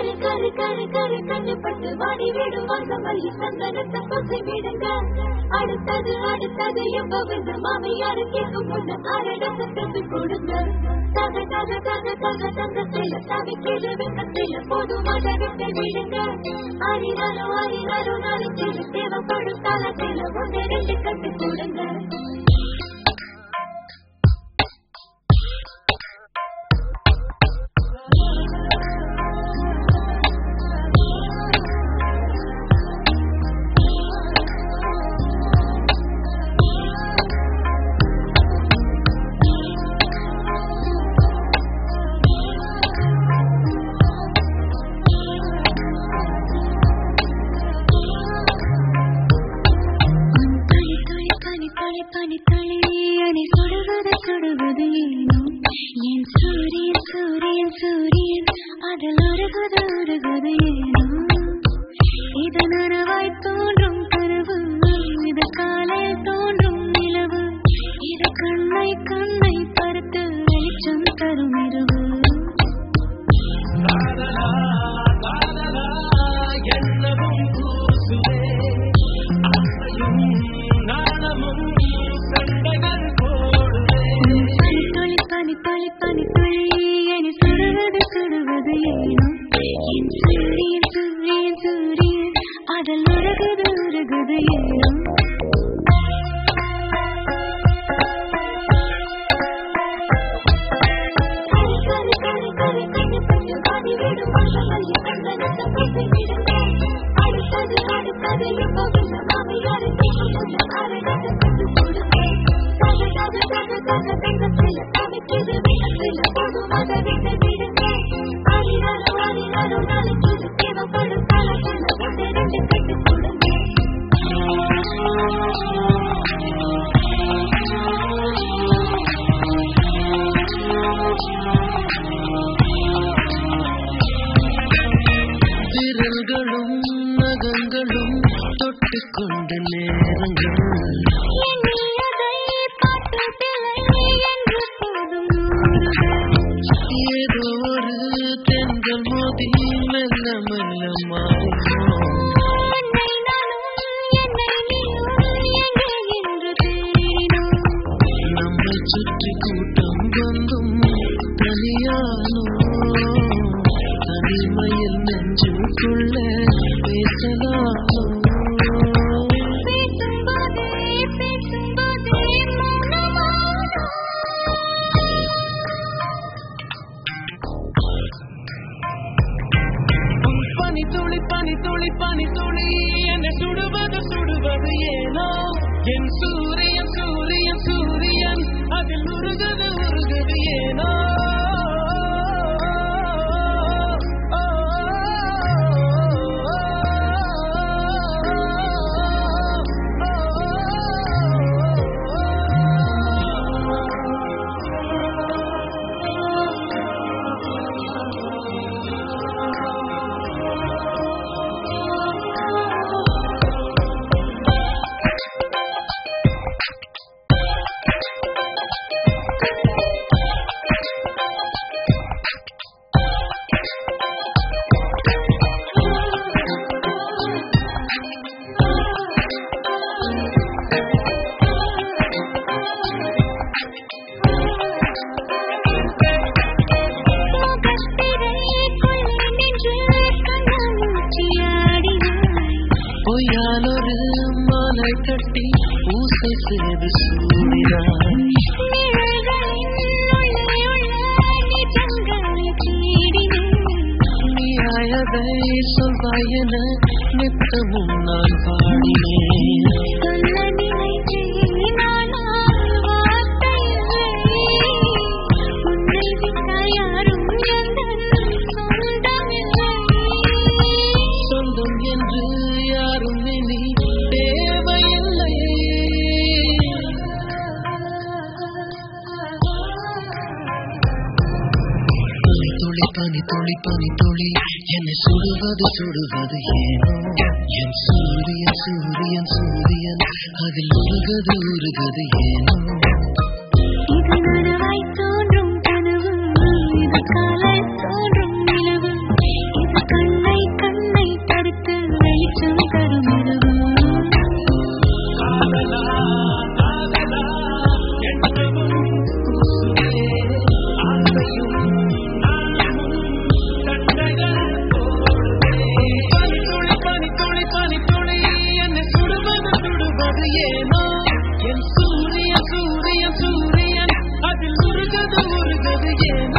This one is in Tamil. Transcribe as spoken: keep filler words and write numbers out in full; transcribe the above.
கரு கரு கரு கண்ணுப்பட்டு வாடி விடும் வாசமல்லி சந்தனத்தை பூசி விடுங்க. அடுத்தது அடுத்தது எப்பவது மாமியாரு கேட்கும் பொண்ணு அரடத்தை தந்து கொடுங்க. தக தக தக தக தங்கத்தில தவிக்கிற வெக்கத்தில போதும் அதரத்தை விடுங்க. அறினாலும் அறினாலும் நாளைக்கு தேவைப்படும் காலத்தில ஒன்று ரெண்டு கட்டு கொடுங்க. பனி துளி பனி துளி என்னை சுடுவது சுடுவது ஏனோ என் சூரியன் சூரியன் சூரியன் அதில் உருகது உருகது ஏனோ இது நனவாய் தோன்றும் கனவு இது காலை தோன்றும் நிலவு இது ஏனோ என் சூரியன் சூரியன் சூரியன் அதில் உருகது உருகது ஏனோ